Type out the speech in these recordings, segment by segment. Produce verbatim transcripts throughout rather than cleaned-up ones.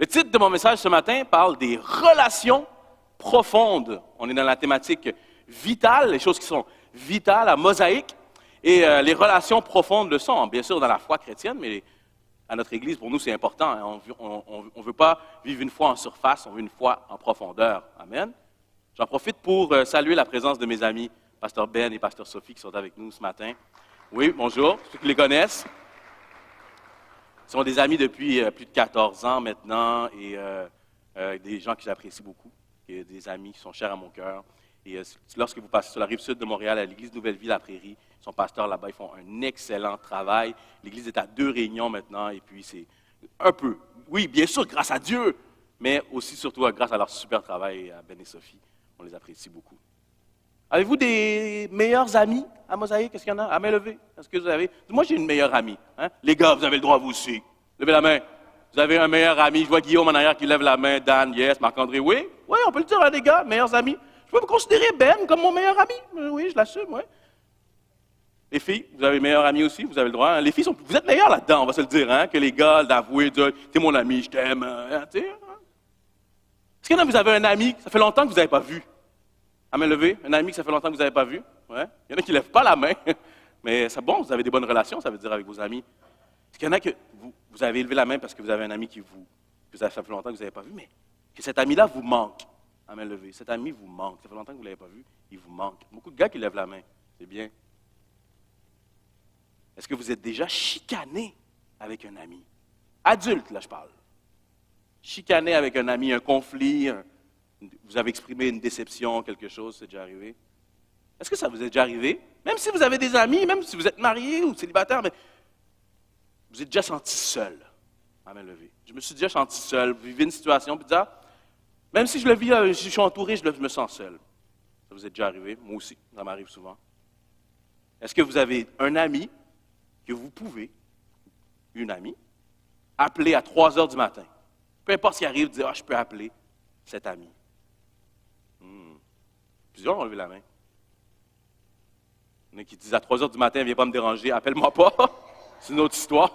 Le titre de mon message ce matin parle des relations profondes. On est dans la thématique vitale, les choses qui sont vitales, à mosaïque, et euh, les relations profondes le sont, bien sûr dans la foi chrétienne, mais à notre Église, pour nous, c'est important. Hein. On ne veut pas vivre une foi en surface, on veut une foi en profondeur. Amen. J'en profite pour euh, saluer la présence de mes amis, Pasteur Ben et Pasteur Sophie, qui sont avec nous ce matin. Oui, bonjour, ceux qui les connaissent. Ils sont des amis depuis euh, plus de quatorze ans maintenant, et euh, euh, des gens que j'apprécie beaucoup, et des amis qui sont chers à mon cœur. Et euh, lorsque vous passez sur la rive sud de Montréal, à l'église Nouvelle-Ville à Prairie, ils sont pasteurs là-bas, ils font un excellent travail. L'église est à deux réunions maintenant, et puis c'est un peu, oui, bien sûr, grâce à Dieu, mais aussi surtout grâce à leur super travail, à Ben et Sophie. On les apprécie beaucoup. Avez-vous des meilleurs amis à Mosaïque? Est-ce qu'il y en a? À main levée. Est-ce que vous avez? Moi, j'ai une meilleure amie. Hein? Les gars, vous avez le droit, vous aussi. Levez la main. Vous avez un meilleur ami. Je vois Guillaume en arrière qui lève la main. Dan, yes. Marc-André, oui. Oui, on peut le dire à des gars, meilleurs amis. Je peux vous considérer Ben comme mon meilleur ami. Oui, je l'assume, oui. Les filles, vous avez meilleurs amis aussi, vous avez le droit. Hein? Les filles, sont, vous êtes meilleurs là-dedans, on va se le dire, hein? Que les gars, d'avouer, de dire, t'es mon ami, je t'aime. Hein? Est-ce qu'il y en a, vous avez un ami, ça fait longtemps que vous n'avez pas vu? À main levée, un ami que ça fait longtemps que vous n'avez pas vu. Ouais. Il y en a qui ne lèvent pas la main, mais c'est bon, vous avez des bonnes relations, ça veut dire, avec vos amis. Est-ce qu'il y en a que vous, vous avez levé la main parce que vous avez un ami qui vous, que ça fait longtemps que vous n'avez pas vu, mais que cet ami-là vous manque? À main levée, cet ami vous manque, ça fait longtemps que vous ne l'avez pas vu, il vous manque. Beaucoup de gars qui lèvent la main, c'est bien. Est-ce que vous êtes déjà chicané avec un ami? Adulte, là, je parle. Chicané avec un ami, un conflit, un vous avez exprimé une déception, quelque chose, c'est déjà arrivé? Est-ce que ça vous est déjà arrivé? Même si vous avez des amis, même si vous êtes marié ou célibataire, mais vous êtes déjà senti seul. À main levée. Je me suis déjà senti seul. Vous vivez une situation, puis dire, même si je le vis, je suis entouré, je me sens seul. Ça vous est déjà arrivé? Moi aussi, ça m'arrive souvent. Est-ce que vous avez un ami que vous pouvez, une amie, appeler à trois heures du matin? Peu importe ce qui arrive, dire, ah, je peux appeler cet ami. Hmm. Plusieurs ont levé la main. Il y en a qui disent à trois heures du matin, viens pas me déranger, appelle-moi pas. C'est une autre histoire.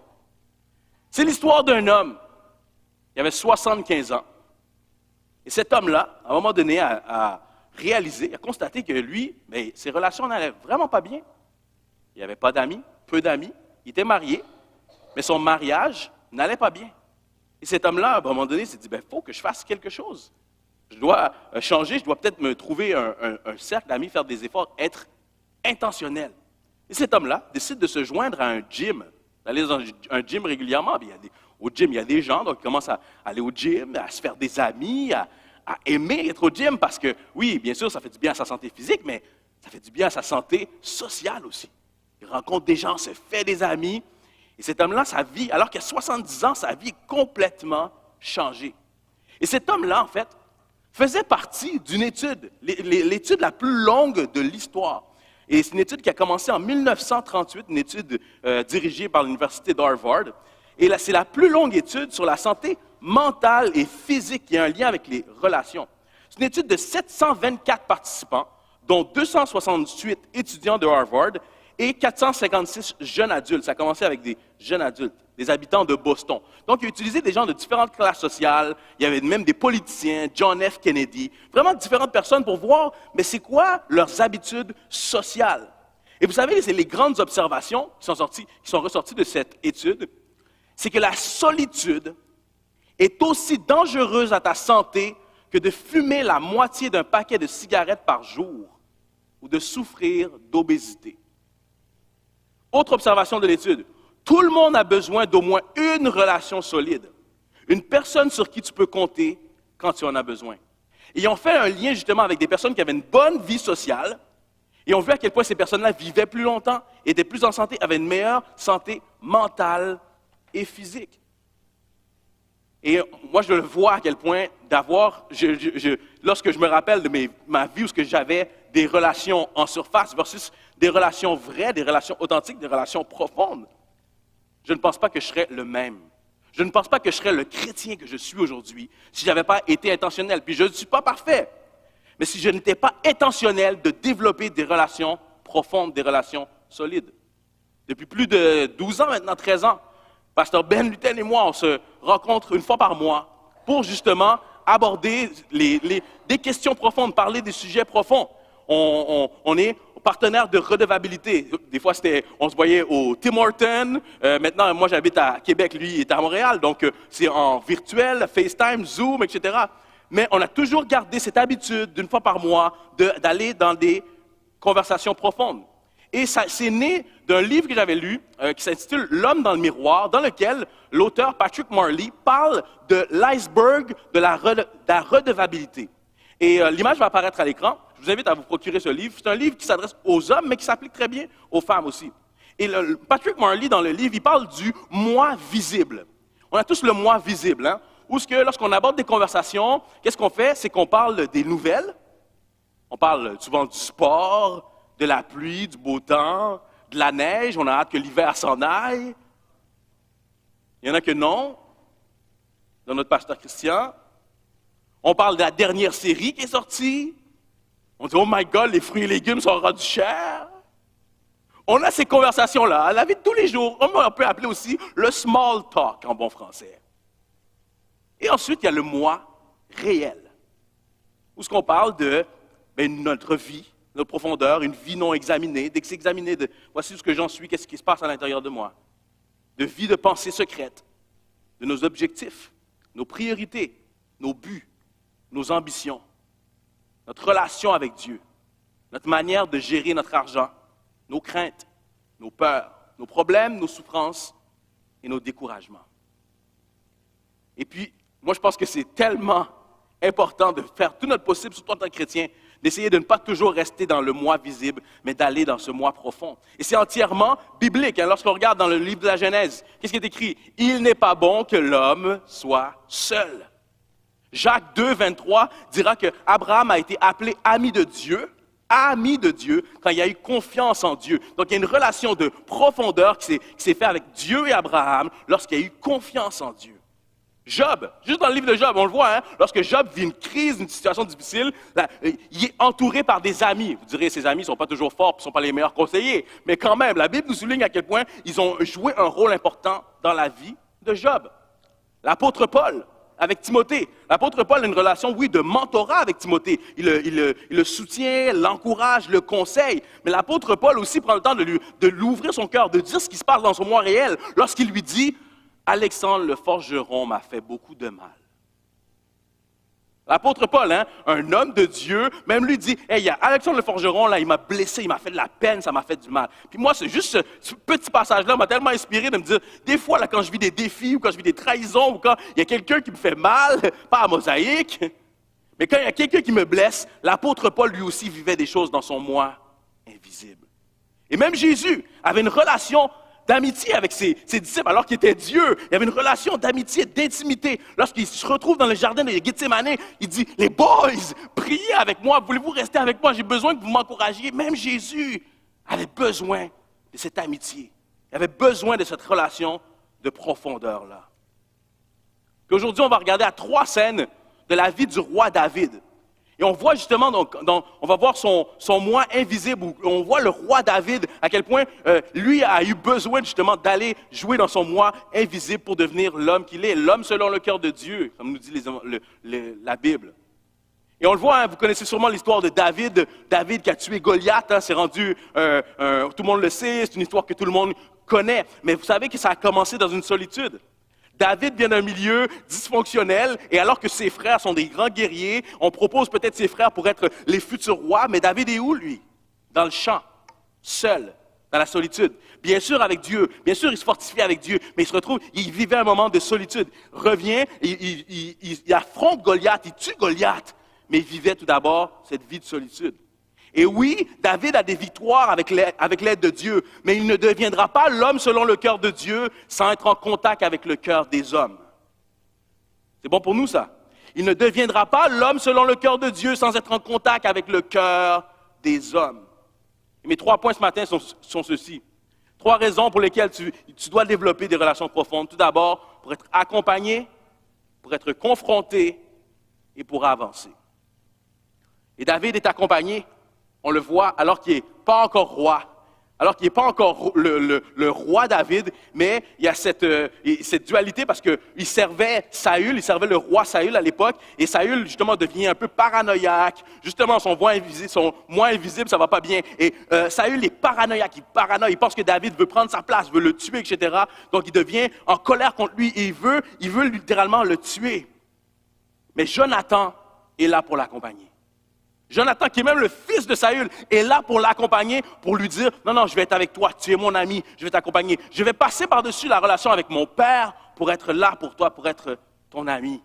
C'est l'histoire d'un homme. Il avait soixante-quinze ans. Et cet homme-là, à un moment donné, a, a réalisé, a constaté que lui, bien, ses relations n'allaient vraiment pas bien. Il n'y avait pas d'amis, peu d'amis. Il était marié, mais son mariage n'allait pas bien. Et cet homme-là, à un moment donné, s'est dit, il faut que je fasse quelque chose. Je dois changer, je dois peut-être me trouver un, un, un cercle d'amis, faire des efforts, être intentionnel. Et cet homme-là décide de se joindre à un gym, d'aller dans un gym régulièrement. Il y a des, au gym, il y a des gens, donc il commence à aller au gym, à se faire des amis, à, à aimer être au gym, parce que, oui, bien sûr, ça fait du bien à sa santé physique, mais ça fait du bien à sa santé sociale aussi. Il rencontre des gens, se fait des amis, et cet homme-là, sa vie, alors qu'il a soixante-dix ans, sa vie est complètement changée. Et cet homme-là, en fait, faisait partie d'une étude, l'étude la plus longue de l'histoire. Et c'est une étude qui a commencé en mille neuf cent trente-huit, une étude euh, dirigée par l'Université d'Harvard. Et là, c'est la plus longue étude sur la santé mentale et physique qui a un lien avec les relations. C'est une étude de sept cent vingt-quatre participants, dont deux cent soixante-huit étudiants de Harvard et quatre cent cinquante-six jeunes adultes. Ça a commencé avec des jeunes adultes, des habitants de Boston. Donc, il a utilisé des gens de différentes classes sociales. Il y avait même des politiciens, John F. Kennedy, vraiment différentes personnes pour voir, mais c'est quoi leurs habitudes sociales. Et vous savez, c'est les grandes observations qui sont, sorties, qui sont ressorties de cette étude, c'est que la solitude est aussi dangereuse à ta santé que de fumer la moitié d'un paquet de cigarettes par jour ou de souffrir d'obésité. Autre observation de l'étude, tout le monde a besoin d'au moins une relation solide, une personne sur qui tu peux compter quand tu en as besoin. Et ils ont fait un lien justement avec des personnes qui avaient une bonne vie sociale et ont vu à quel point ces personnes-là vivaient plus longtemps, étaient plus en santé, avaient une meilleure santé mentale et physique. Et moi, je le vois à quel point d'avoir, je, je, je, lorsque je me rappelle de mes, ma vie où j'avais des relations en surface versus des relations vraies, des relations authentiques, des relations profondes, je ne pense pas que je serais le même. Je ne pense pas que je serais le chrétien que je suis aujourd'hui si je n'avais pas été intentionnel. Puis je ne suis pas parfait. Mais si je n'étais pas intentionnel de développer des relations profondes, des relations solides. Depuis plus de douze ans maintenant, treize ans, Pasteur Ben Luten et moi, on se rencontre une fois par mois pour justement aborder les, les, des questions profondes, parler des sujets profonds. On, on, on est partenaire de redevabilité. Des fois, c'était, on se voyait au Tim Hortons. Euh, maintenant, moi, j'habite à Québec, lui, il est à Montréal. Donc, euh, c'est en virtuel, FaceTime, Zoom, et cetera. Mais on a toujours gardé cette habitude, d'une fois par mois, de, d'aller dans des conversations profondes. Et ça, c'est né d'un livre que j'avais lu, euh, qui s'intitule « L'homme dans le miroir », dans lequel l'auteur Patrick Marley parle de l'iceberg de la, re, de la redevabilité. Et euh, l'image va apparaître à l'écran. Je vous invite à vous procurer ce livre. C'est un livre qui s'adresse aux hommes, mais qui s'applique très bien aux femmes aussi. Et le, Patrick Marley, dans le livre, il parle du « moi visible ». On a tous le « moi visible », hein? Où est-ce que, lorsqu'on aborde des conversations, qu'est-ce qu'on fait? C'est qu'on parle des nouvelles. On parle souvent du sport, de la pluie, du beau temps, de la neige. On a hâte que l'hiver s'en aille. Il y en a que non, dans notre pasteur Christian. On parle de la dernière série qui est sortie. On dit « Oh my God, les fruits et légumes sont rendus chers. » On a ces conversations-là, à la vie de tous les jours. On peut appeler aussi le « small talk » en bon français. Et ensuite, il y a le « moi réel », où ce qu'on parle de ben, notre vie, notre profondeur, une vie non examinée, d'examiner de voici ce que j'en suis, qu'est-ce qui se passe à l'intérieur de moi, de vie de pensée secrète, de nos objectifs, nos priorités, nos buts, nos ambitions, notre relation avec Dieu, notre manière de gérer notre argent, nos craintes, nos peurs, nos problèmes, nos souffrances et nos découragements. Et puis, moi, je pense que c'est tellement important de faire tout notre possible, surtout en tant que chrétien, d'essayer de ne pas toujours rester dans le moi visible, mais d'aller dans ce moi profond. Et c'est entièrement biblique. Hein? Lorsqu'on regarde dans le livre de la Genèse, qu'est-ce qui est écrit? « Il n'est pas bon que l'homme soit seul. » Jacques deux, vingt-trois dira qu'Abraham a été appelé ami de Dieu, ami de Dieu, quand il y a eu confiance en Dieu. Donc, il y a une relation de profondeur qui s'est, qui s'est faite avec Dieu et Abraham lorsqu'il y a eu confiance en Dieu. Job, juste dans le livre de Job, on le voit, hein, lorsque Job vit une crise, une situation difficile, là, il est entouré par des amis. Vous direz, ses amis ne sont pas toujours forts, ne sont pas les meilleurs conseillers, mais quand même, la Bible nous souligne à quel point ils ont joué un rôle important dans la vie de Job. L'apôtre Paul, avec Timothée. L'apôtre Paul a une relation, oui, de mentorat avec Timothée. Il le, il le, il le soutient, l'encourage, le conseille. Mais l'apôtre Paul aussi prend le temps de, lui, de lui ouvrir son cœur, de dire ce qui se passe dans son moi réel, lorsqu'il lui dit « Alexandre le forgeron m'a fait beaucoup de mal. » L'apôtre Paul, hein, un homme de Dieu, même lui dit, hey, il y a Alexandre le forgeron, là, il m'a blessé, il m'a fait de la peine, ça m'a fait du mal. Puis moi, c'est juste ce, ce petit passage-là m'a tellement inspiré de me dire, des fois, là, quand je vis des défis, ou quand je vis des trahisons, ou quand il y a quelqu'un qui me fait mal, pas à Mosaïque, mais quand il y a quelqu'un qui me blesse, l'apôtre Paul, lui aussi, vivait des choses dans son moi invisible. Et même Jésus avait une relation d'amitié avec ses, ses disciples, alors qu'il était Dieu. Il y avait une relation d'amitié, d'intimité. Lorsqu'il se retrouve dans le jardin de Gethsémane, il dit, « Les boys, priez avec moi, voulez-vous rester avec moi? J'ai besoin que vous m'encouragiez. » Même Jésus avait besoin de cette amitié. Il avait besoin de cette relation de profondeur-là. Puis aujourd'hui, on va regarder à trois scènes de la vie du roi David. Et on voit justement, donc, dans, on va voir son, son moi invisible, où on voit le roi David, à quel point euh, lui a eu besoin justement d'aller jouer dans son moi invisible pour devenir l'homme qu'il est, l'homme selon le cœur de Dieu, comme nous dit les, le, le, la Bible. Et on le voit, hein, vous connaissez sûrement l'histoire de David, David qui a tué Goliath, hein, c'est rendu, euh, euh, tout le monde le sait, c'est une histoire que tout le monde connaît, mais vous savez que ça a commencé dans une solitude. David vient d'un milieu dysfonctionnel, et alors que ses frères sont des grands guerriers, on propose peut-être ses frères pour être les futurs rois, mais David est où, lui? Dans le champ, seul, dans la solitude. Bien sûr avec Dieu, bien sûr il se fortifie avec Dieu, mais il se retrouve, il vivait un moment de solitude. Revient, il, il, il, il, il affronte Goliath, il tue Goliath, mais il vivait tout d'abord cette vie de solitude. Et oui, David a des victoires avec l'aide, avec l'aide de Dieu, mais il ne deviendra pas l'homme selon le cœur de Dieu sans être en contact avec le cœur des hommes. C'est bon pour nous, ça? Il ne deviendra pas l'homme selon le cœur de Dieu sans être en contact avec le cœur des hommes. Et mes trois points ce matin sont, sont ceux-ci. Trois raisons pour lesquelles tu, tu dois développer des relations profondes. Tout d'abord, pour être accompagné, pour être confronté et pour avancer. Et David est accompagné. On le voit alors qu'il n'est pas encore roi, alors qu'il n'est pas encore le, le, le roi David, mais il y a cette, euh, cette dualité parce qu'il servait Saül, il servait le roi Saül à l'époque, et Saül, justement, devient un peu paranoïaque. Justement, son moins invisible, son moins invisible, ça va pas bien. Et euh, Saül est paranoïaque, il paranoïe, il pense que David veut prendre sa place, veut le tuer, et cetera. Donc, il devient en colère contre lui et il veut, il veut littéralement le tuer. Mais Jonathan est là pour l'accompagner. Jonathan, qui est même le fils de Saül, est là pour l'accompagner, pour lui dire, non, non, je vais être avec toi, tu es mon ami, je vais t'accompagner. Je vais passer par-dessus la relation avec mon père pour être là pour toi, pour être ton ami.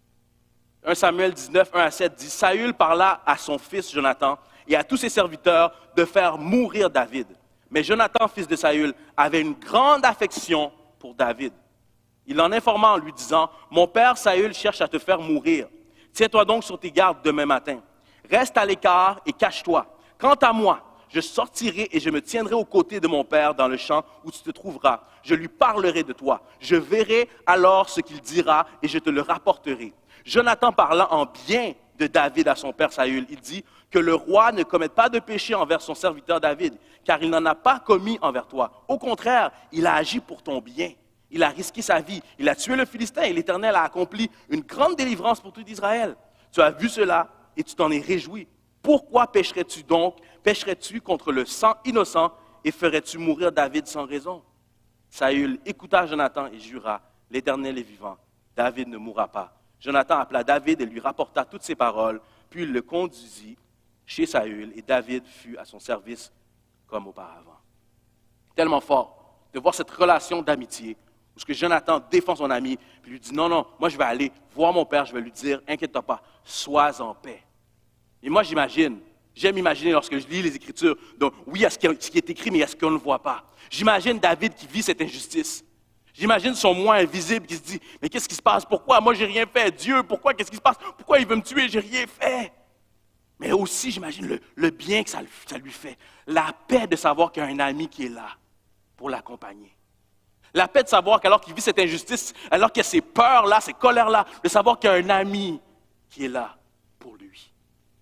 premier Samuel dix-neuf, un à sept dit, Saül parla à son fils Jonathan et à tous ses serviteurs de faire mourir David. Mais Jonathan, fils de Saül, avait une grande affection pour David. Il en informa en lui disant, mon père Saül cherche à te faire mourir. Tiens-toi donc sur tes gardes demain matin. Reste à l'écart et cache-toi. Quant à moi, je sortirai et je me tiendrai aux côtés de mon père dans le champ où tu te trouveras. Je lui parlerai de toi. Je verrai alors ce qu'il dira et je te le rapporterai. Jonathan parla en bien de David à son père Saül. Il dit que le roi ne commette pas de péché envers son serviteur David, car il n'en a pas commis envers toi. Au contraire, il a agi pour ton bien. Il a risqué sa vie. Il a tué le Philistin et l'Éternel a accompli une grande délivrance pour tout Israël. Tu as vu cela et tu t'en es réjoui. Pourquoi pécherais-tu donc? Pécherais-tu contre le sang innocent et ferais-tu mourir David sans raison? Saül écouta Jonathan et jura, l'Éternel est vivant, David ne mourra pas. Jonathan appela David et lui rapporta toutes ces paroles, puis il le conduisit chez Saül et David fut à son service comme auparavant. Tellement fort de voir cette relation d'amitié où ce que Jonathan défend son ami, puis lui dit, non, non, moi je vais aller voir mon père, je vais lui dire, inquiète-toi pas, sois en paix. Et moi j'imagine, j'aime imaginer lorsque je lis les Écritures, donc oui, il y a ce qui est écrit, mais il y a ce qu'on ne voit pas. J'imagine David qui vit cette injustice. J'imagine son moi invisible qui se dit, mais qu'est-ce qui se passe? Pourquoi? Moi j'ai rien fait. Dieu, pourquoi? Qu'est-ce qui se passe? Pourquoi il veut me tuer? J'ai rien fait. Mais aussi, j'imagine le, le bien que ça, ça lui fait. La paix de savoir qu'il y a un ami qui est là pour l'accompagner. La paix de savoir qu'alors qu'il vit cette injustice, alors qu'il y a ces peurs-là, ces colères-là, de savoir qu'il y a un ami qui est là pour lui.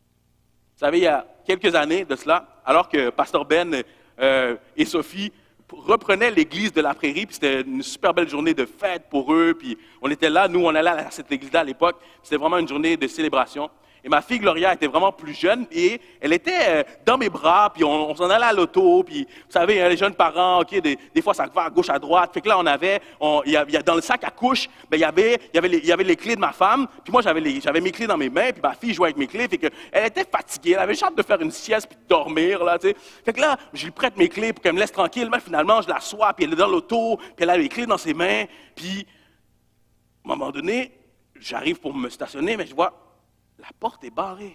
Vous savez, il y a quelques années de cela, alors que Pasteur Ben euh, et Sophie reprenaient l'église de la Prairie, puis c'était une super belle journée de fête pour eux, puis on était là, nous on allait à cette église-là à l'époque, c'était vraiment une journée de célébration. Et ma fille Gloria était vraiment plus jeune et elle était dans mes bras, puis on, on s'en allait à l'auto, puis vous savez, hein, les jeunes parents, ok, des, des fois ça va à gauche, à droite. Fait que là, on avait, on, il y a, il y a, dans le sac à couche, ben, il, y avait, il, y avait les, il y avait les clés de ma femme, puis moi j'avais, les, j'avais mes clés dans mes mains, puis ma fille jouait avec mes clés, fait que elle était fatiguée, elle avait hâte de faire une sieste puis de dormir, là, tu sais. Fait que là, je lui prête mes clés pour qu'elle me laisse tranquille, mais finalement, je l'assois, puis elle est dans l'auto, puis elle a les clés dans ses mains, puis à un moment donné, j'arrive pour me stationner, mais je vois, la porte est barrée.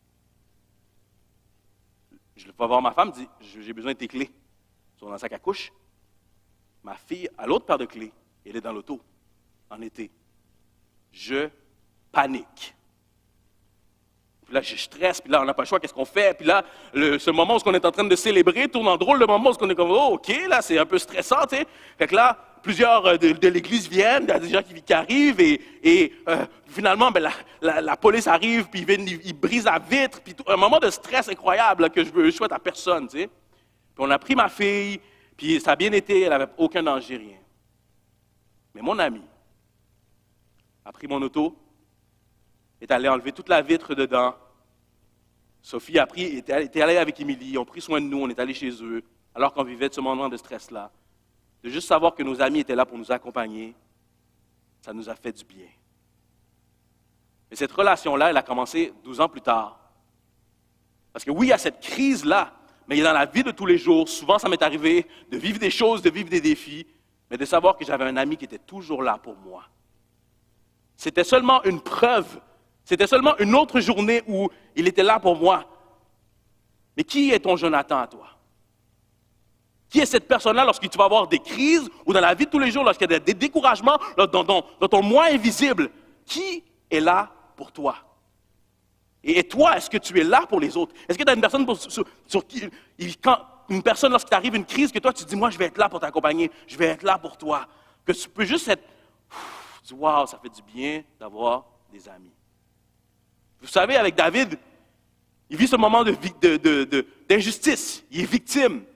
Je vais voir ma femme, dit, j'ai besoin de tes clés. Elles sont dans le sac à couche. Ma fille a l'autre paire de clés. Elle est dans l'auto, en été. Je panique. Puis là, je stresse, puis là, on n'a pas le choix, qu'est-ce qu'on fait? Puis là, le, ce moment où on est en train de célébrer tourne en drôle, le moment où on est comme, oh, OK, là, c'est un peu stressant, tu sais. Fait que là, plusieurs de, de l'église viennent, il y a des gens qui, qui arrivent, et, et euh, finalement, ben, la, la, la police arrive, puis ils, viennent, ils, ils brisent la vitre, puis tout, un moment de stress incroyable là, que je ne souhaite à personne, tu sais. Puis on a pris ma fille, puis ça a bien été, elle n'avait aucun danger, rien. Mais mon ami a pris mon auto, est allé enlever toute la vitre dedans. Sophie a pris, était, était allée avec Émilie, ils ont pris soin de nous, on est allé chez eux, alors qu'on vivait de ce moment de stress-là. De juste savoir que nos amis étaient là pour nous accompagner, ça nous a fait du bien. Mais cette relation-là, elle a commencé douze ans plus tard. Parce que oui, il y a cette crise-là, mais dans la vie de tous les jours, souvent ça m'est arrivé de vivre des choses, de vivre des défis, mais de savoir que j'avais un ami qui était toujours là pour moi. C'était seulement une preuve, c'était seulement une autre journée où il était là pour moi. Mais qui est ton Jonathan à toi? Qui est cette personne-là lorsque tu vas avoir des crises ou dans la vie de tous les jours, lorsqu'il y a des découragements, dans ton, dans ton moi invisible? Qui est là pour toi? Et toi, est-ce que tu es là pour les autres? Est-ce que tu as une personne pour, sur, sur qui, quand une personne, lorsqu'il t'arrive une crise, que toi, tu te dis, moi, je vais être là pour t'accompagner, je vais être là pour toi. Que tu peux juste être, tu dis, waouh, ça fait du bien d'avoir des amis. Vous savez, avec David, il vit ce moment de, de, de, de, d'injustice, il est victime.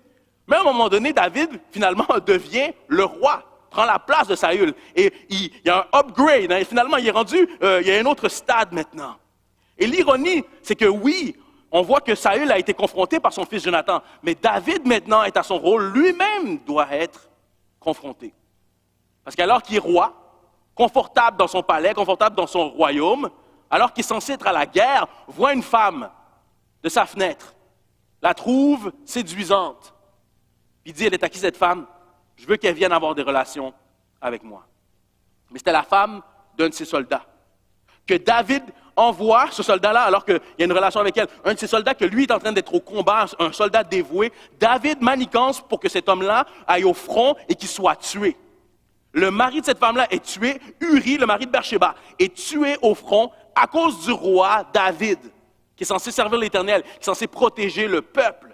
Mais à un moment donné, David, finalement, devient le roi, prend la place de Saül. Et il, il y a un upgrade. Hein, et finalement, il est rendu, euh, il y a un autre stade maintenant. Et l'ironie, c'est que oui, on voit que Saül a été confronté par son fils Jonathan. Mais David, maintenant, est à son rôle. Lui-même doit être confronté. Parce qu'alors qu'il est roi, confortable dans son palais, confortable dans son royaume, alors qu'il est censé être à la guerre, voit une femme de sa fenêtre, la trouve séduisante. Il dit, elle est à qui cette femme? Je veux qu'elle vienne avoir des relations avec moi. Mais c'était la femme d'un de ses soldats. Que David envoie ce soldat-là, alors qu'il y a une relation avec elle, un de ses soldats que lui est en train d'être au combat, un soldat dévoué, David manigance pour que cet homme-là aille au front et qu'il soit tué. Le mari de cette femme-là est tué, Uri, le mari de Bersheba, est tué au front à cause du roi David, qui est censé servir l'Éternel, qui est censé protéger le peuple.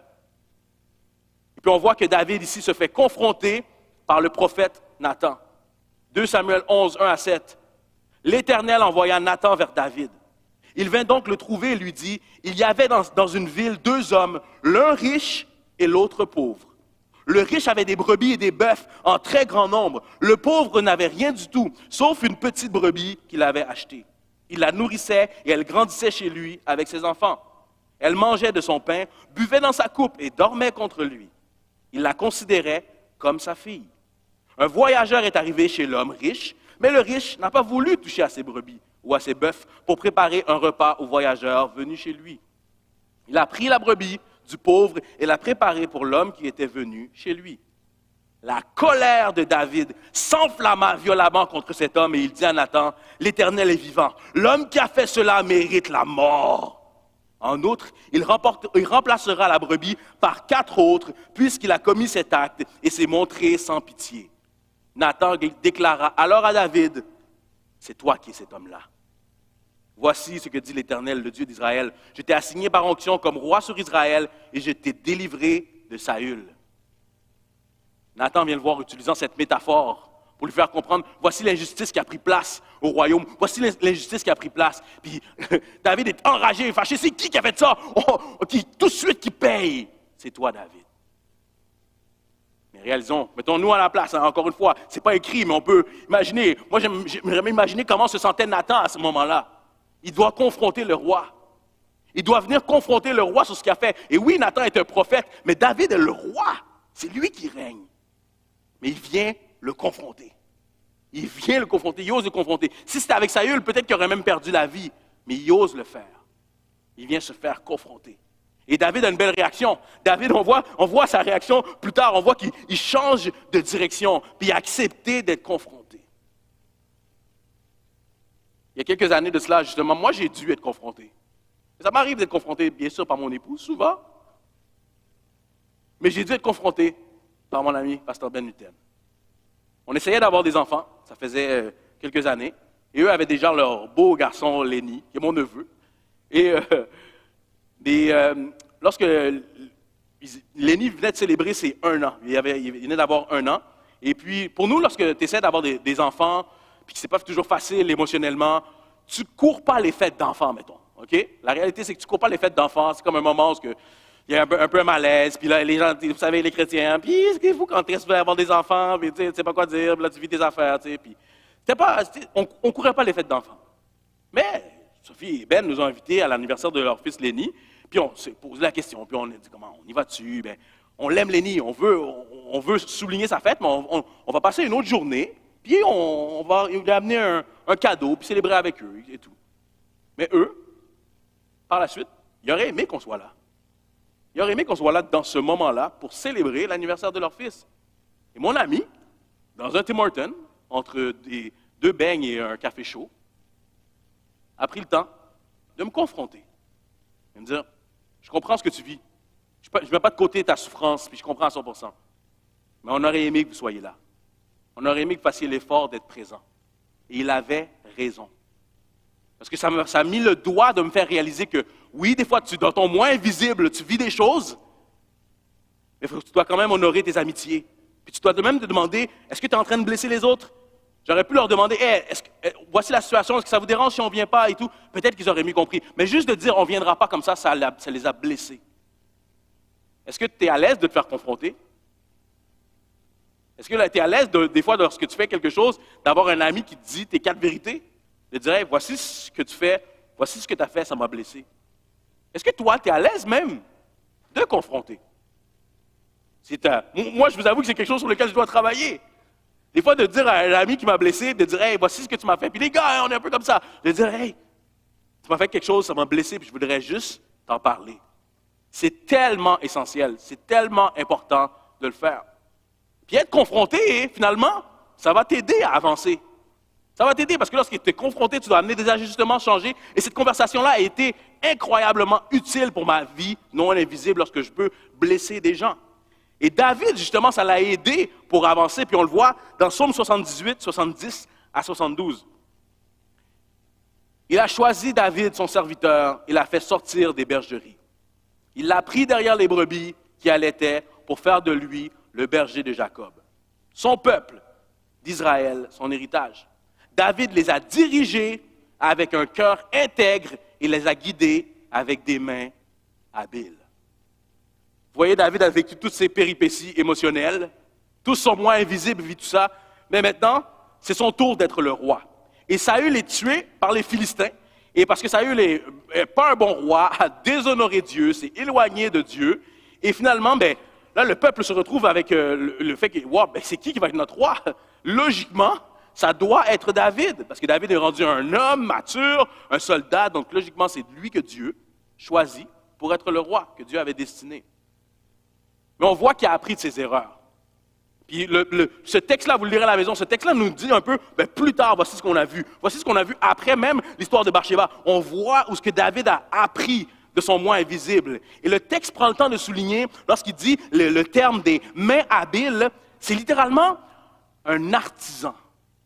Et puis on voit que David ici se fait confronter par le prophète Nathan. deux Samuel onze, un à sept. L'Éternel envoya Nathan vers David. Il vint donc le trouver et lui dit, il y avait dans, dans une ville deux hommes, l'un riche et l'autre pauvre. Le riche avait des brebis et des bœufs en très grand nombre. Le pauvre n'avait rien du tout, sauf une petite brebis qu'il avait achetée. Il la nourrissait et elle grandissait chez lui avec ses enfants. Elle mangeait de son pain, buvait dans sa coupe et dormait contre lui. Il la considérait comme sa fille. Un voyageur est arrivé chez l'homme riche, mais le riche n'a pas voulu toucher à ses brebis ou à ses bœufs pour préparer un repas au voyageur venu chez lui. Il a pris la brebis du pauvre et l'a préparée pour l'homme qui était venu chez lui. La colère de David s'enflamma violemment contre cet homme et il dit à Nathan, « L'Éternel est vivant. L'homme qui a fait cela mérite la mort. » En outre, il, remporte, il remplacera la brebis par quatre autres, puisqu'il a commis cet acte et s'est montré sans pitié. Nathan déclara alors à David, « C'est toi qui es cet homme-là. Voici ce que dit l'Éternel, le Dieu d'Israël. Je t'ai assigné par onction comme roi sur Israël et je t'ai délivré de Saül. » Nathan vient le voir utilisant cette métaphore pour lui faire comprendre, voici l'injustice qui a pris place au royaume, voici l'injustice qui a pris place. Puis David est enragé, fâché, c'est qui qui a fait ça? Oh, qui, tout de suite qui paye? C'est toi, David. Mais réalisons, mettons-nous à la place, hein, encore une fois, c'est pas écrit, mais on peut imaginer. Moi, j'aimerais imaginer comment se sentait Nathan à ce moment-là. Il doit confronter le roi. Il doit venir confronter le roi sur ce qu'il a fait. Et oui, Nathan est un prophète, mais David est le roi. C'est lui qui règne. Mais il vient le confronter. Il vient le confronter, il ose le confronter. Si c'était avec Saül, peut-être qu'il aurait même perdu la vie, mais il ose le faire. Il vient se faire confronter. Et David a une belle réaction. David, on voit, on voit sa réaction plus tard, on voit qu'il change de direction, puis il a accepté d'être confronté. Il y a quelques années de cela, justement, moi j'ai dû être confronté. Ça m'arrive d'être confronté, bien sûr, par mon épouse, souvent. Mais j'ai dû être confronté par mon ami, Pasteur Ben Nuten. On essayait d'avoir des enfants, ça faisait euh, quelques années, et eux avaient déjà leur beau garçon, Lenny, qui est mon neveu. Et, euh, et euh, lorsque Lenny venait de célébrer ses un an, il, avait, il venait d'avoir un an, et puis pour nous, lorsque tu essaies d'avoir des, des enfants, puis que ce n'est pas toujours facile émotionnellement, tu ne cours pas les fêtes d'enfants, mettons. OK? La réalité, c'est que tu ne cours pas les fêtes d'enfants, c'est comme un moment où il y a un peu, un peu un malaise, puis là, les gens, vous savez, les chrétiens, puis est-ce qu'il faut quand est-ce que tu veux avoir des enfants, puis tu ne sais pas quoi dire, puis là, tu vis tes affaires, tu sais, puis pas, on ne courait pas les fêtes d'enfants. Mais Sophie et Ben nous ont invités à l'anniversaire de leur fils Lenny, puis on s'est posé la question, puis on a dit, comment, on y va dessus, ben, on l'aime Lenny, on veut, on, on veut souligner sa fête, mais on, on, on va passer une autre journée, puis on, on va lui amener un, un cadeau, puis célébrer avec eux, et tout. Mais eux, par la suite, ils auraient aimé qu'on soit là. Ils auraient aimé qu'on soit là dans ce moment-là pour célébrer l'anniversaire de leur fils. Et mon ami, dans un Tim Hortons, entre des, deux beignes et un café chaud, a pris le temps de me confronter. De me dire, je comprends ce que tu vis. Je ne mets pas de côté ta souffrance, puis je comprends à cent pour cent. Mais on aurait aimé que vous soyez là. On aurait aimé que vous fassiez l'effort d'être présent. Et il avait raison. Parce que ça m'a ça a mis le doigt de me faire réaliser que, oui, des fois, tu, dans ton moins invisible, tu vis des choses, mais tu dois quand même honorer tes amitiés. Puis tu dois même te demander, est-ce que tu es en train de blesser les autres? J'aurais pu leur demander, hey, est-ce que, voici la situation, est-ce que ça vous dérange si on ne vient pas et tout? Peut-être qu'ils auraient mieux compris. Mais juste de dire, on ne viendra pas comme ça, ça, ça les a blessés. Est-ce que tu es à l'aise de te faire confronter? Est-ce que tu es à l'aise, de, des fois, lorsque tu fais quelque chose, d'avoir un ami qui te dit tes quatre vérités? De dire, hey, voici ce que tu fais, voici ce que tu as fait, ça m'a blessé. Est-ce que toi, tu es à l'aise même de confronter? C'est un, moi, je vous avoue que c'est quelque chose sur lequel je dois travailler. Des fois, de dire à un ami qui m'a blessé, de dire, hey, voici ce que tu m'as fait. Puis les gars, on est un peu comme ça. De dire, hey, tu m'as fait quelque chose, ça m'a blessé, puis je voudrais juste t'en parler. C'est tellement essentiel, c'est tellement important de le faire. Puis être confronté, finalement, ça va t'aider à avancer. Ça va t'aider parce que lorsque tu es confronté, tu dois amener des ajustements, changer. Et cette conversation-là a été incroyablement utile pour ma vie non invisible lorsque je peux blesser des gens. Et David, justement, ça l'a aidé pour avancer. Puis on le voit dans Psaume soixante-dix-huit, soixante-dix à soixante-douze. Il a choisi David, son serviteur, il l'a fait sortir des bergeries. Il l'a pris derrière les brebis qui allaitaient pour faire de lui le berger de Jacob. Son peuple d'Israël, son héritage. David les a dirigés avec un cœur intègre et les a guidés avec des mains habiles. Vous voyez, David a vécu toutes ces péripéties émotionnelles. Tout son moi invisible vit tout ça. Mais maintenant, c'est son tour d'être le roi. Et Saül est tué par les Philistins. Et parce que Saül n'est pas un bon roi, a déshonoré Dieu, s'est éloigné de Dieu. Et finalement, ben, là, le peuple se retrouve avec euh, le, le fait que, wow, ben, c'est qui qui va être notre roi? Logiquement, ça doit être David. Parce que David est rendu un homme mature, un soldat. Donc, logiquement, c'est lui que Dieu choisit pour être le roi que Dieu avait destiné. Mais on voit qu'il a appris de ses erreurs. Puis le, le, ce texte-là, vous le lirez à la maison, ce texte-là nous dit un peu, ben plus tard, voici ce qu'on a vu. Voici ce qu'on a vu après même l'histoire de Bathsheba. On voit où ce que David a appris de son moi invisible. Et le texte prend le temps de souligner, lorsqu'il dit le, le terme des mains habiles, c'est littéralement un artisan.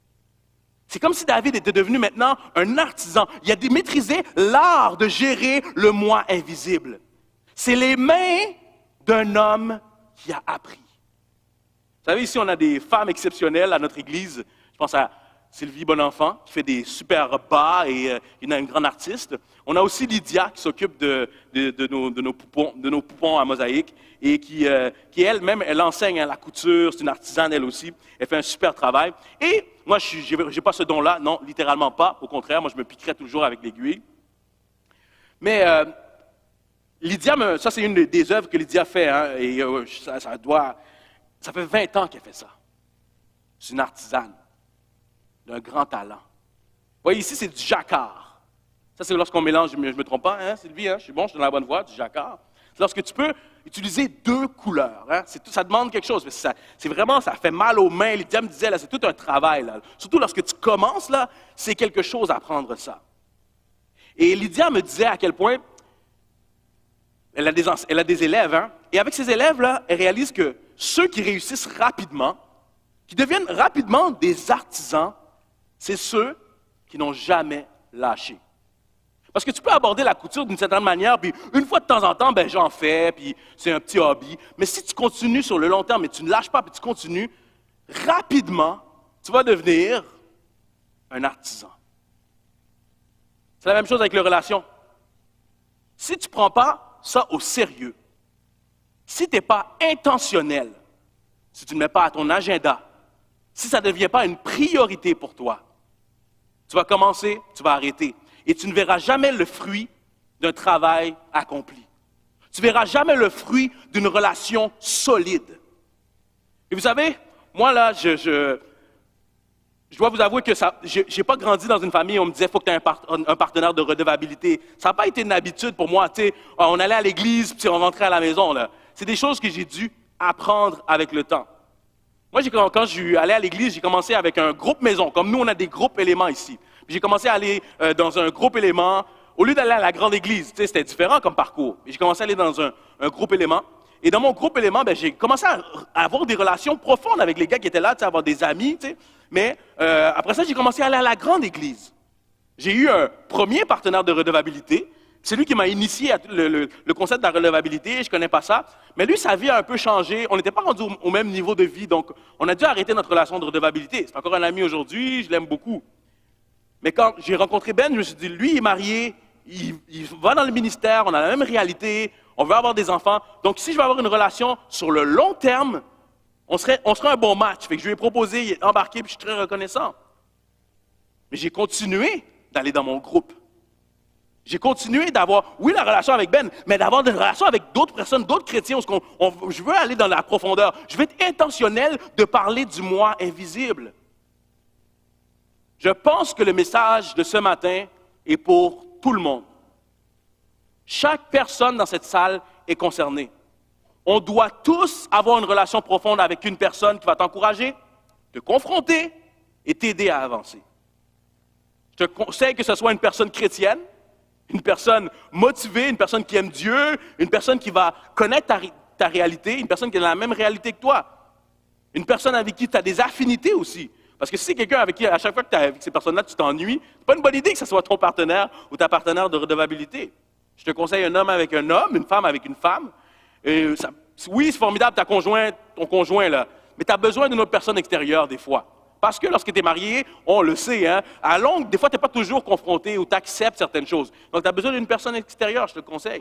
C'est comme si David était devenu maintenant un artisan. Il a maîtrisé l'art de gérer le moi invisible. C'est les mains d'un homme qui a appris. Vous savez, ici, on a des femmes exceptionnelles à notre église. Je pense à Sylvie Bonenfant, qui fait des super bas et euh, une, une grande artiste. On a aussi Lydia, qui s'occupe de, de, de, nos, de, nos poupons, de nos poupons à mosaïque et qui, euh, qui elle-même, elle enseigne à la couture. C'est une artisane, elle aussi. Elle fait un super travail. Et moi, je n'ai pas ce don-là. Non, littéralement pas. Au contraire, moi, je me piquerais toujours avec l'aiguille. Mais euh, Lydia, me, ça, c'est une des œuvres que Lydia fait. Hein, et euh, ça, ça doit... Ça fait vingt ans qu'elle fait ça. C'est une artisane d'un grand talent. Vous voyez, ici, c'est du jacquard. Ça, c'est lorsqu'on mélange, je ne me trompe pas, hein, Sylvie, hein, je suis bon, je suis dans la bonne voie, du jacquard. C'est lorsque tu peux utiliser deux couleurs. Hein, c'est tout, ça demande quelque chose. Ça, c'est vraiment, ça fait mal aux mains. Lydia me disait, là, c'est tout un travail. Là. Surtout lorsque tu commences, là, c'est quelque chose à apprendre ça. Et Lydia me disait à quel point elle a des, elle a des élèves, hein, et avec ces élèves-là, elle réalise que ceux qui réussissent rapidement, qui deviennent rapidement des artisans, c'est ceux qui n'ont jamais lâché. Parce que tu peux aborder la couture d'une certaine manière, puis une fois de temps en temps, ben j'en fais, puis c'est un petit hobby. Mais si tu continues sur le long terme, et tu ne lâches pas, puis tu continues, rapidement, tu vas devenir un artisan. C'est la même chose avec les relations. Si tu ne prends pas ça au sérieux, si tu n'es pas intentionnel, si tu ne mets pas à ton agenda, si ça ne devient pas une priorité pour toi, tu vas commencer, tu vas arrêter. Et tu ne verras jamais le fruit d'un travail accompli. Tu ne verras jamais le fruit d'une relation solide. Et vous savez, moi là, je, je, je dois vous avouer que je n'ai pas grandi dans une famille où on me disait qu'il faut que tu aies un, part, un partenaire de redevabilité. Ça n'a pas été une habitude pour moi. Tu sais, on allait à l'église, puis on rentrait à la maison. Là. C'est des choses que j'ai dû apprendre avec le temps. Moi, j'ai, quand je suis allé à l'église, j'ai commencé avec un groupe maison. Comme nous, on a des groupes éléments ici. Puis j'ai commencé à aller euh, dans un groupe élément. Au lieu d'aller à la grande église, tu sais, c'était différent comme parcours. Et j'ai commencé à aller dans un, un groupe élément. Et dans mon groupe élément, ben, j'ai commencé à, à avoir des relations profondes avec les gars qui étaient là, tu sais, avoir des amis. Tu sais. Mais euh, après ça, j'ai commencé à aller à la grande église. J'ai eu un premier partenaire de redevabilité. C'est lui qui m'a initié à le, le, le concept de la relevabilité, je ne connais pas ça. Mais lui, sa vie a un peu changé. On n'était pas rendu au, au même niveau de vie, donc on a dû arrêter notre relation de redevabilité. C'est encore un ami aujourd'hui, je l'aime beaucoup. Mais quand j'ai rencontré Ben, je me suis dit, lui, il est marié, il, il va dans le ministère, on a la même réalité, on veut avoir des enfants. Donc si je veux avoir une relation sur le long terme, On serait, on serait un bon match. Fait que je lui ai proposé, il est embarqué, puis je suis très reconnaissant. Mais j'ai continué d'aller dans mon groupe. J'ai continué d'avoir, oui, la relation avec Ben, mais d'avoir des relations avec d'autres personnes, d'autres chrétiens, où on, on, je veux aller dans la profondeur. Je veux être intentionnel de parler du moi invisible. Je pense que le message de ce matin est pour tout le monde. Chaque personne dans cette salle est concernée. On doit tous avoir une relation profonde avec une personne qui va t'encourager, te confronter et t'aider à avancer. Je te conseille que ce soit une personne chrétienne, une personne motivée, une personne qui aime Dieu, une personne qui va connaître ta, ta réalité, une personne qui a la même réalité que toi. Une personne avec qui tu as des affinités aussi. Parce que si c'est quelqu'un avec qui, à chaque fois que tu es avec ces personnes-là, tu t'ennuies, c'est pas une bonne idée que ce soit ton partenaire ou ta partenaire de redevabilité. Je te conseille un homme avec un homme, une femme avec une femme. Et ça, oui, c'est formidable ta conjointe, ton conjoint, là, mais tu as besoin d'une autre personne extérieure des fois. Parce que lorsque tu es marié, on le sait, hein, à longue, des fois, tu n'es pas toujours confronté ou tu acceptes certaines choses. Donc, tu as besoin d'une personne extérieure, je te le conseille.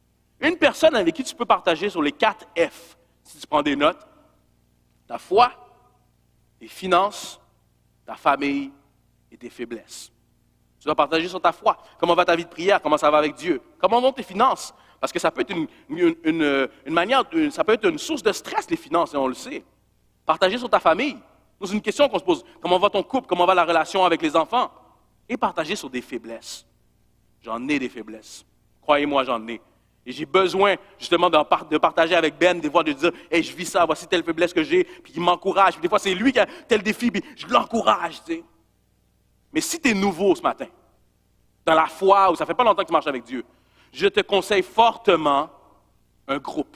Une personne avec qui tu peux partager sur les quatre F, si tu prends des notes, ta foi, tes finances, ta famille et tes faiblesses. Tu dois partager sur ta foi. Comment va ta vie de prière? Comment ça va avec Dieu? Comment vont tes finances? Parce que ça peut être une, une, une, une manière, une, ça peut être une source de stress, les finances, et on le sait. Partager sur ta famille. C'est une question qu'on se pose. Comment va ton couple? Comment va la relation avec les enfants? Et partager sur des faiblesses. J'en ai des faiblesses. Croyez-moi, j'en ai. Et j'ai besoin, justement, de, par- de partager avec Ben, des fois, de dire, « Hey, je vis ça, voici telle faiblesse que j'ai. » Puis il m'encourage. Puis des fois, c'est lui qui a tel défi, puis je l'encourage, tu sais. Mais si tu es nouveau ce matin, dans la foi, ou ça fait pas longtemps que tu marches avec Dieu, je te conseille fortement un groupe.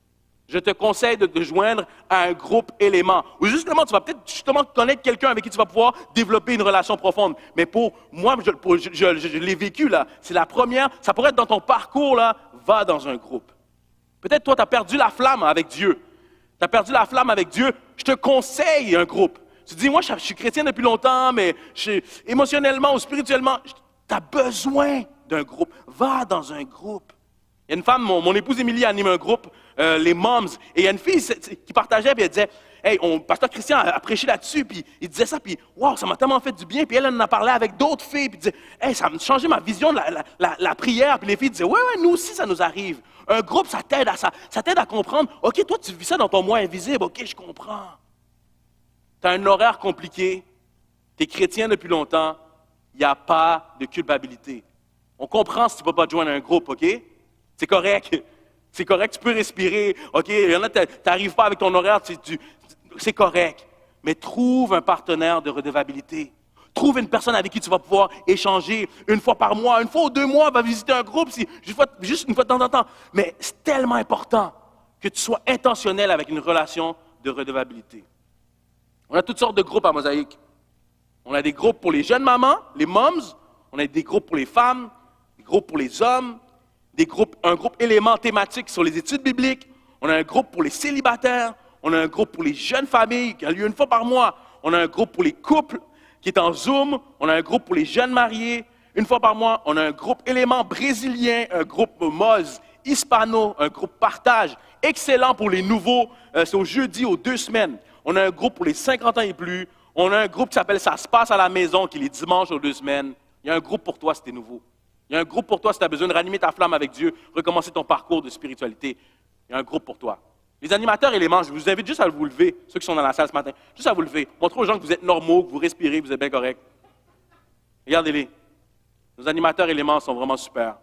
Je te conseille de te joindre à un groupe élément. Ou justement, tu vas peut-être justement connaître quelqu'un avec qui tu vas pouvoir développer une relation profonde. Mais pour moi, je, pour, je, je, je, je l'ai vécu là, c'est la première, ça pourrait être dans ton parcours là, va dans un groupe. Peut-être toi, tu as perdu la flamme avec Dieu. Tu as perdu la flamme avec Dieu, je te conseille un groupe. Tu te dis, moi, je, je suis chrétien depuis longtemps, mais je, émotionnellement ou spirituellement, tu as besoin d'un groupe. Va dans un groupe. Il y a une femme, mon, mon épouse Émilie anime un groupe, euh, les Moms, et il y a une fille qui partageait, puis elle disait, « Hey, on, pasteur Christian a, a prêché là-dessus, puis il disait ça, puis wow, ça m'a tellement fait du bien. » Puis elle, elle en a parlé avec d'autres filles, puis elle disait, « Hey, ça a changé ma vision de la, la, la, la prière. » Puis les filles disaient, « Ouais, ouais, nous aussi, ça nous arrive. » Un groupe, ça t'aide à ça, ça t'aide à comprendre, « OK, toi, tu vis ça dans ton moi invisible. OK, je comprends. » Tu as un horaire compliqué, tu es chrétien depuis longtemps, il n'y a pas de culpabilité. On comprend si tu ne peux pas te joindre à un groupe, OK? C'est correct. C'est correct, tu peux respirer. OK, il y en a, tu n'arrives pas avec ton horaire, tu, tu, c'est correct. Mais trouve un partenaire de redevabilité. Trouve une personne avec qui tu vas pouvoir échanger une fois par mois, une fois ou deux mois, va visiter un groupe, si, juste une fois de temps en temps. Mais c'est tellement important que tu sois intentionnel avec une relation de redevabilité. On a toutes sortes de groupes à Mosaïque. On a des groupes pour les jeunes mamans, les moms. On a des groupes pour les femmes, des groupes pour les hommes, des groupes, un groupe élément thématique sur les études bibliques. On a un groupe pour les célibataires. On a un groupe pour les jeunes familles qui a lieu une fois par mois. On a un groupe pour les couples qui est en Zoom. On a un groupe pour les jeunes mariés. Une fois par mois, on a un groupe élément brésilien, un groupe Moz, hispano, un groupe partage. Excellent pour les nouveaux. Euh, c'est au jeudi, aux deux semaines. On a un groupe pour les cinquante ans et plus. On a un groupe qui s'appelle « Ça se passe à la maison » qui est les dimanches aux deux semaines. Il y a un groupe pour toi si tu es nouveau. Il y a un groupe pour toi si tu as besoin de ranimer ta flamme avec Dieu, recommencer ton parcours de spiritualité. Il y a un groupe pour toi. Les animateurs éléments, je vous invite juste à vous lever, ceux qui sont dans la salle ce matin, juste à vous lever. Montrez aux gens que vous êtes normaux, que vous respirez, que vous êtes bien corrects. Regardez-les. Nos animateurs éléments sont vraiment super.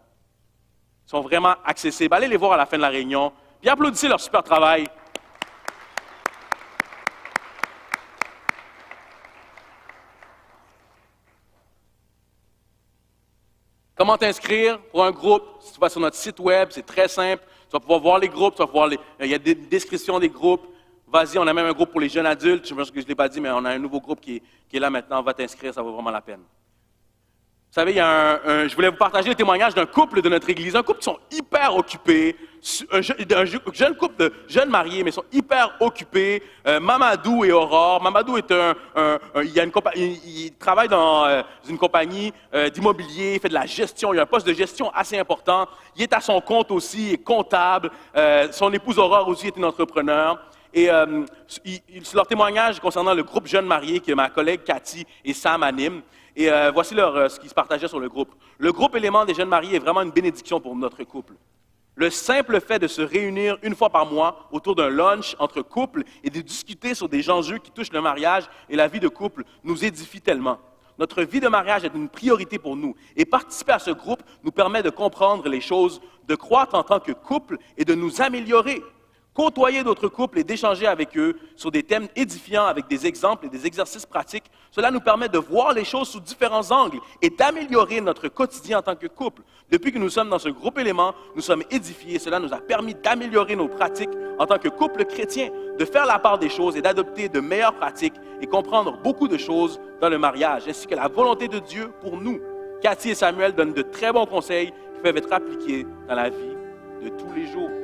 Ils sont vraiment accessibles. Allez les voir à la fin de la réunion, puis applaudissez leur super travail. Comment t'inscrire pour un groupe? Si tu vas sur notre site web, c'est très simple. Tu vas pouvoir voir les groupes, tu vas pouvoir les... il y a des descriptions des groupes. Vas-y, on a même un groupe pour les jeunes adultes. Je pense que je ne l'ai pas dit, mais on a un nouveau groupe qui est, qui est là maintenant. Va t'inscrire, ça vaut vraiment la peine. Vous savez, il y a un, un, je voulais vous partager le témoignage d'un couple de notre église. Un couple qui sont hyper occupés. Un, un jeune couple de jeunes mariés, mais ils sont hyper occupés. Euh, Mamadou et Aurore. Mamadou est un, un, un il, a une il, il travaille dans euh, une compagnie euh, d'immobilier, il fait de la gestion. Il a un poste de gestion assez important. Il est à son compte aussi, il est comptable. Euh, son épouse Aurore aussi est une entrepreneur. Et euh, ils, ils, leur témoignage concernant le groupe Jeunes mariés que ma collègue Cathy et Sam animent. Et euh, voici leur, euh, ce qu'ils se partageaient sur le groupe. Le groupe élément des Jeunes mariés est vraiment une bénédiction pour notre couple. Le simple fait de se réunir une fois par mois autour d'un lunch entre couples et de discuter sur des enjeux qui touchent le mariage et la vie de couple nous édifie tellement. Notre vie de mariage est une priorité pour nous et participer à ce groupe nous permet de comprendre les choses, de croître en tant que couple et de nous améliorer. Côtoyer d'autres couples et d'échanger avec eux sur des thèmes édifiants avec des exemples et des exercices pratiques, cela nous permet de voir les choses sous différents angles et d'améliorer notre quotidien en tant que couple. Depuis que nous sommes dans ce groupe élément, nous sommes édifiés. Cela nous a permis d'améliorer nos pratiques en tant que couple chrétien, de faire la part des choses et d'adopter de meilleures pratiques et comprendre beaucoup de choses dans le mariage, ainsi que la volonté de Dieu pour nous. Cathy et Samuel donnent de très bons conseils qui peuvent être appliqués dans la vie de tous les jours.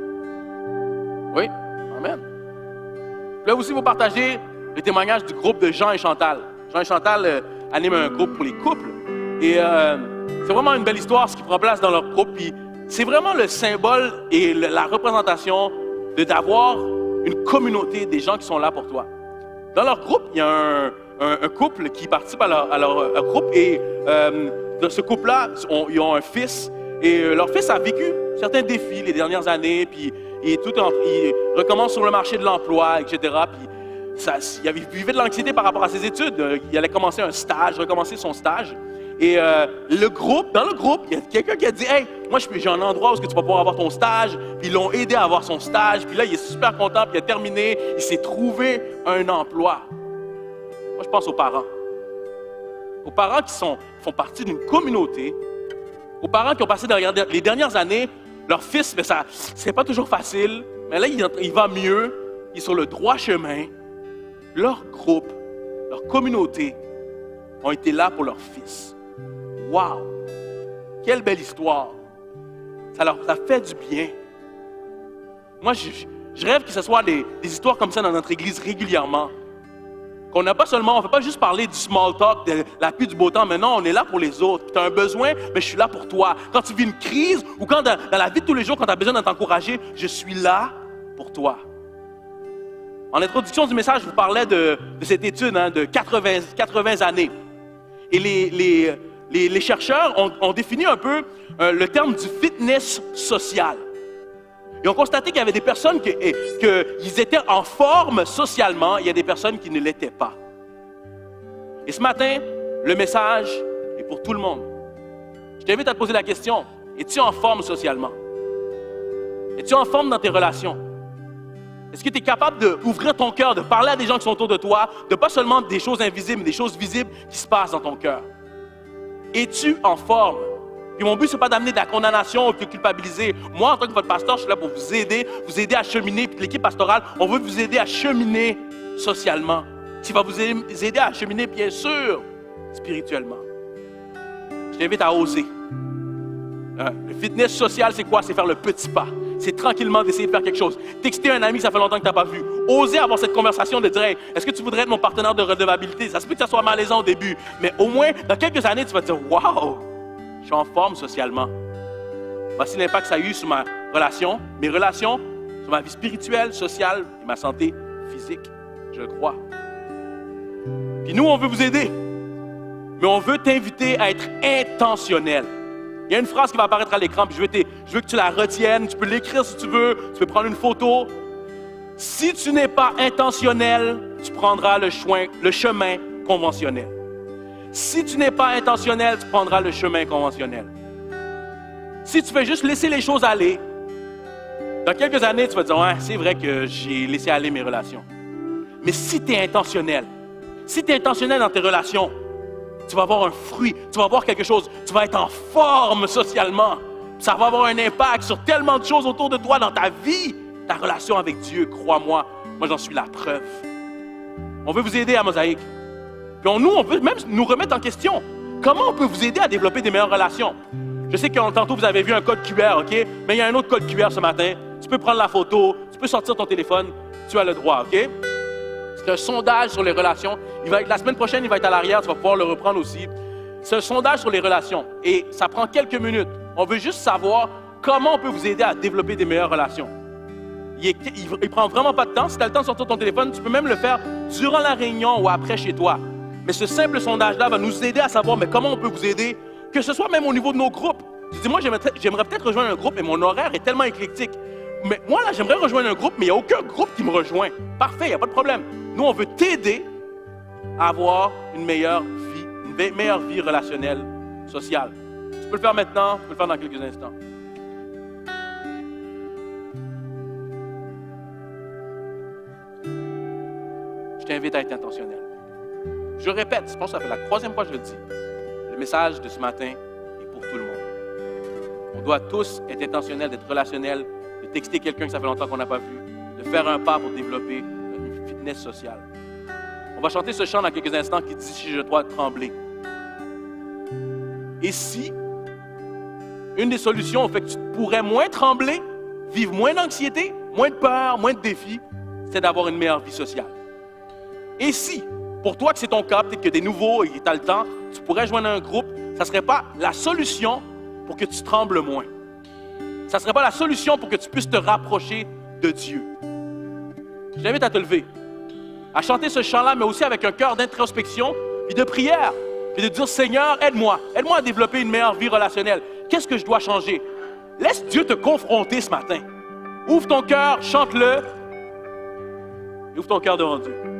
Oui, amen. Je voulais aussi vous partager le témoignage du groupe de Jean et Chantal. Jean et Chantal euh, animent un groupe pour les couples. Et euh, c'est vraiment une belle histoire, ce qui prend place dans leur groupe. Puis c'est vraiment le symbole et le, la représentation de d'avoir une communauté des gens qui sont là pour toi. Dans leur groupe, il y a un, un, un couple qui participe à leur, à leur, à leur groupe. Et euh, dans ce couple-là, on, ils ont un fils. Et euh, leur fils a vécu certains défis les dernières années. Puis Et tout en, il recommence sur le marché de l'emploi, et cetera. Puis ça, il avait, vivait de l'anxiété par rapport à ses études. Il allait commencer un stage, recommencer son stage. Et euh, le groupe, dans le groupe, il y a quelqu'un qui a dit « Hey, moi j'ai un endroit où tu vas pouvoir avoir ton stage. » Puis ils l'ont aidé à avoir son stage. Puis là, il est super content, puis il a terminé. Il s'est trouvé un emploi. Moi, je pense aux parents. Aux parents qui sont, font partie d'une communauté. Aux parents qui ont passé derrière, les dernières années. Leur fils, mais ça, c'est pas toujours facile, mais là, il, il va mieux, il est sur le droit chemin. Leur groupe, leur communauté ont été là pour leur fils. Wow! Quelle belle histoire! Ça leur ça fait du bien. Moi, je, je rêve que ce soit des, des histoires comme ça dans notre église régulièrement. Qu'on n'a pas seulement, on ne fait pas juste parler du small talk, de la pluie du beau temps, mais non, on est là pour les autres. Tu as un besoin, mais je suis là pour toi. Quand tu vis une crise ou quand dans, dans la vie de tous les jours, quand tu as besoin de t'encourager, je suis là pour toi. En introduction du message, je vous parlais de, de cette étude hein, de quatre-vingts, quatre-vingts années. Et les, les, les, les chercheurs ont, ont défini un peu euh, le terme du fitness social. Ils ont constaté qu'il y avait des personnes qui que, étaient en forme socialement, il y a des personnes qui ne l'étaient pas. Et ce matin, le message est pour tout le monde. Je t'invite à te poser la question, es-tu en forme socialement? Es-tu en forme dans tes relations? Est-ce que tu es capable d'ouvrir ton cœur, de parler à des gens qui sont autour de toi, de pas seulement des choses invisibles, mais des choses visibles qui se passent dans ton cœur? Es-tu en forme? Puis mon but, ce n'est pas d'amener de la condamnation ou de culpabiliser. Moi, en tant que votre pasteur, je suis là pour vous aider, vous aider à cheminer. Puis l'équipe pastorale, on veut vous aider à cheminer socialement. Ça va vous aider à cheminer, bien sûr, spirituellement. Je t'invite à oser. Euh, le fitness social, c'est quoi? C'est faire le petit pas. C'est tranquillement d'essayer de faire quelque chose. Texter un ami que ça fait longtemps que tu n'as pas vu. Oser avoir cette conversation de dire hey, « Est-ce que tu voudrais être mon partenaire de redevabilité? » Ça se peut que ça soit malaisant au début, mais au moins, dans quelques années, tu vas te dire « Wow! Je suis en forme socialement. » Voici l'impact que ça a eu sur ma relation, mes relations, sur ma vie spirituelle, sociale et ma santé physique. Je le crois. Puis nous, on veut vous aider. Mais on veut t'inviter à être intentionnel. Il y a une phrase qui va apparaître à l'écran, puis je veux, je veux que tu la retiennes. Tu peux l'écrire si tu veux. Tu peux prendre une photo. Si tu n'es pas intentionnel, tu prendras le chemin, le chemin conventionnel. Si tu n'es pas intentionnel, tu prendras le chemin conventionnel. Si tu fais juste laisser les choses aller, dans quelques années, tu vas te dire ouais, c'est vrai que j'ai laissé aller mes relations. Mais si tu es intentionnel, si tu es intentionnel dans tes relations, tu vas avoir un fruit, tu vas avoir quelque chose, tu vas être en forme socialement. Ça va avoir un impact sur tellement de choses autour de toi dans ta vie, ta relation avec Dieu, crois-moi. Moi, j'en suis la preuve. On veut vous aider à Mosaïque. Puis on, nous, on veut même nous remettre en question. Comment on peut vous aider à développer des meilleures relations? Je sais que tantôt, vous avez vu un code Q R, OK? Mais il y a un autre code Q R ce matin. Tu peux prendre la photo, tu peux sortir ton téléphone, tu as le droit, OK? C'est un sondage sur les relations. Il va être, la semaine prochaine, il va être à l'arrière, tu vas pouvoir le reprendre aussi. C'est un sondage sur les relations et ça prend quelques minutes. On veut juste savoir comment on peut vous aider à développer des meilleures relations. il, est, il, il prend vraiment pas de temps. Si tu as le temps de sortir ton téléphone, tu peux même le faire durant la réunion ou après chez toi. Mais ce simple sondage-là va nous aider à savoir mais comment on peut vous aider, que ce soit même au niveau de nos groupes. Tu dis, moi, j'aimerais peut-être rejoindre un groupe, mais mon horaire est tellement éclectique. Mais moi, là, j'aimerais rejoindre un groupe, mais il n'y a aucun groupe qui me rejoint. Parfait, il n'y a pas de problème. Nous, on veut t'aider à avoir une meilleure vie, une meilleure vie relationnelle, sociale. Tu peux le faire maintenant, tu peux le faire dans quelques instants. Je t'invite à être intentionnel. Je répète, je pense que ça fait la troisième fois que je le dis. Le message de ce matin est pour tout le monde. On doit tous être intentionnels, d'être relationnels, de texter quelqu'un que ça fait longtemps qu'on n'a pas vu, de faire un pas pour développer une fitness sociale. On va chanter ce chant dans quelques instants qui dit « Si je dois trembler ». Et si une des solutions au fait que tu pourrais moins trembler, vivre moins d'anxiété, moins de peur, moins de défis, c'est d'avoir une meilleure vie sociale. Et si, pour toi que c'est ton cas, peut-être que tu es nouveau et que tu as le temps, tu pourrais joindre un groupe, ça ne serait pas la solution pour que tu trembles moins. Ça ne serait pas la solution pour que tu puisses te rapprocher de Dieu. Je t'invite à te lever, à chanter ce chant-là, mais aussi avec un cœur d'introspection et de prière, puis de dire « Seigneur, aide-moi, aide-moi à développer une meilleure vie relationnelle. Qu'est-ce que je dois changer? » Laisse Dieu te confronter ce matin. Ouvre ton cœur, chante-le, et ouvre ton cœur devant Dieu.